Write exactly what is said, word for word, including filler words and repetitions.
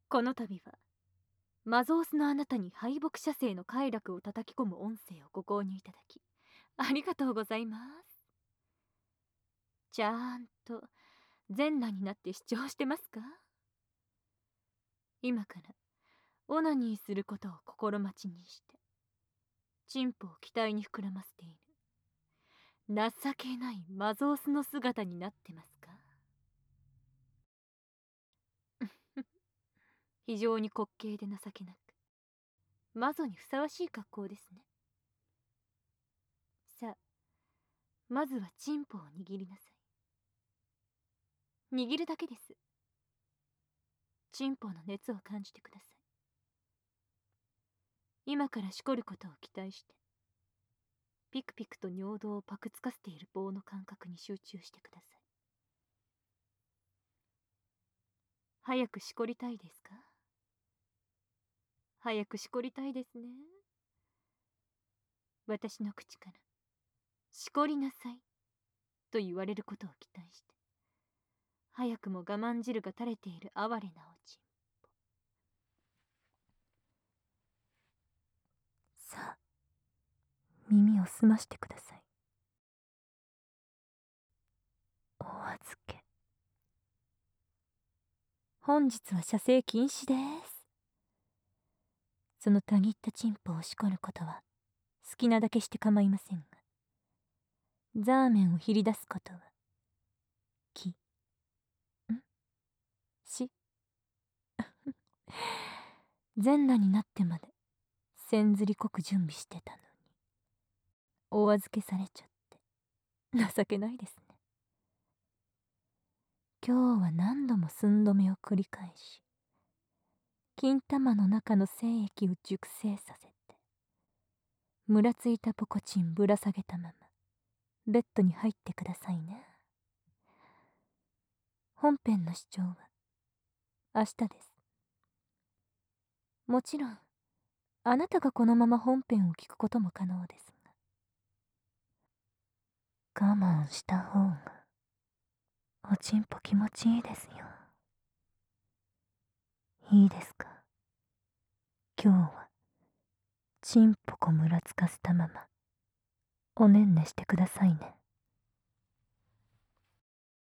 この度はマゾースのあなたに敗北者生の快楽を叩き込む音声をご購入いただきありがとうございます。ちゃんと全裸になって視聴してますか？今からオナニーすることを心待ちにしてチンポを期待に膨らませている情けないマゾースの姿になってますか？非常に滑稽で情けなくマゾにふさわしい格好ですね。さあ、まずはチンポを握りなさい。握るだけです。チンポの熱を感じてください。今からしこることを期待してピクピクと尿道をパクつかせている棒の感覚に集中してください。早くしこりたいですか？早くしこりたいですね。私の口からしこりなさいと言われることを期待して早くも我慢汁が垂れている哀れなおちんぽ。さあ、耳を澄ましてください。お預け。本日は射精禁止です。そのたぎったチンポをしこることは好きなだけして構いませんが、ザーメンをひり出すことはき、んし全裸になってまでせんずりこく準備してたのにお預けされちゃって情けないですね。今日は何度も寸止めを繰り返し金玉の中の精液を熟成させてむらついたポコチンぶら下げたままベッドに入ってくださいね。本編の視聴は明日です。もちろんあなたがこのまま本編を聞くことも可能ですが、我慢した方がおちんぽ気持ちいいですよ。いいですか？今日はちんぽこむらつかせたままおねんねしてくださいね。